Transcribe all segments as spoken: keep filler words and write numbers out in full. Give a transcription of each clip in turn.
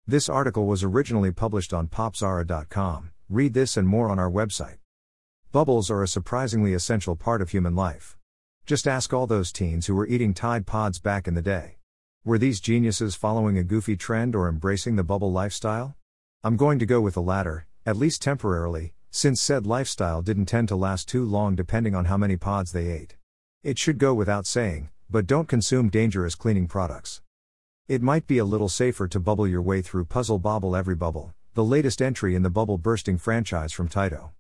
This article was originally published on popzara dot com. Read this and more on our website. Bubbles are a surprisingly essential part of human life. Just ask all those teens who were eating Tide Pods back in the day. Were these geniuses following a goofy trend or embracing the bubble lifestyle? I'm going to go with the latter, at least temporarily, since said lifestyle didn't tend to last too long depending on how many pods they ate. It should go without saying, but don't consume dangerous cleaning products. It might be a little safer to bubble your way through Puzzle Bobble Every Bubble, the latest entry in the bubble-bursting franchise from Taito.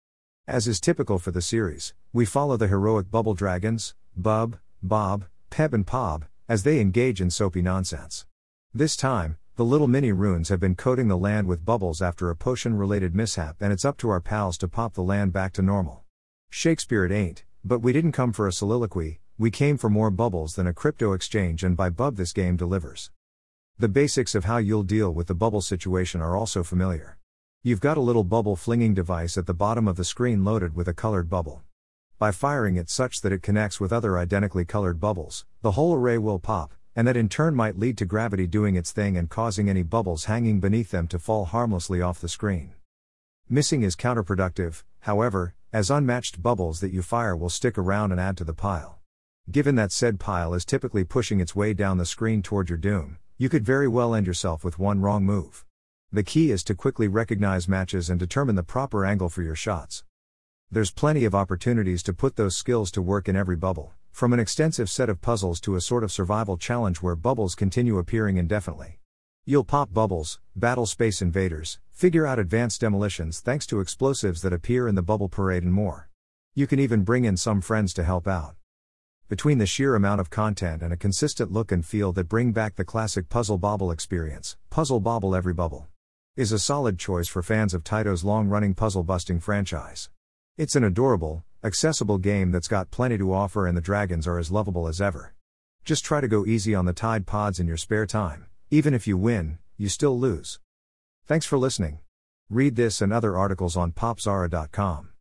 As is typical for the series, we follow the heroic bubble dragons, Bub, Bob, Peb and Pob, as they engage in soapy nonsense. This time, the little mini runes have been coating the land with bubbles after a potion-related mishap, and it's up to our pals to pop the land back to normal. Shakespeare it ain't, but we didn't come for a soliloquy, we came for more bubbles than a crypto exchange, and by Bub this game delivers. The basics of how you'll deal with the bubble situation are also familiar. You've got a little bubble flinging device at the bottom of the screen loaded with a colored bubble. By firing it such that it connects with other identically colored bubbles, the whole array will pop, and that in turn might lead to gravity doing its thing and causing any bubbles hanging beneath them to fall harmlessly off the screen. Missing is counterproductive, however, as unmatched bubbles that you fire will stick around and add to the pile. Given that said pile is typically pushing its way down the screen toward your doom, you could very well end yourself with one wrong move. The key is to quickly recognize matches and determine the proper angle for your shots. There's plenty of opportunities to put those skills to work in every bubble, from an extensive set of puzzles to a sort of survival challenge where bubbles continue appearing indefinitely. You'll pop bubbles, battle space invaders, figure out advanced demolitions thanks to explosives that appear in the bubble parade and more. You can even bring in some friends to help out. Between the sheer amount of content and a consistent look and feel that bring back the classic Puzzle Bobble experience, Puzzle Bobble Every Bubble is a solid choice for fans of Taito's long-running puzzle-busting franchise. It's an adorable, accessible game that's got plenty to offer, and the dragons are as lovable as ever. Just try to go easy on the Tide Pods in your spare time. Even if you win, you still lose. Thanks for listening. Read this and other articles on popzara dot com.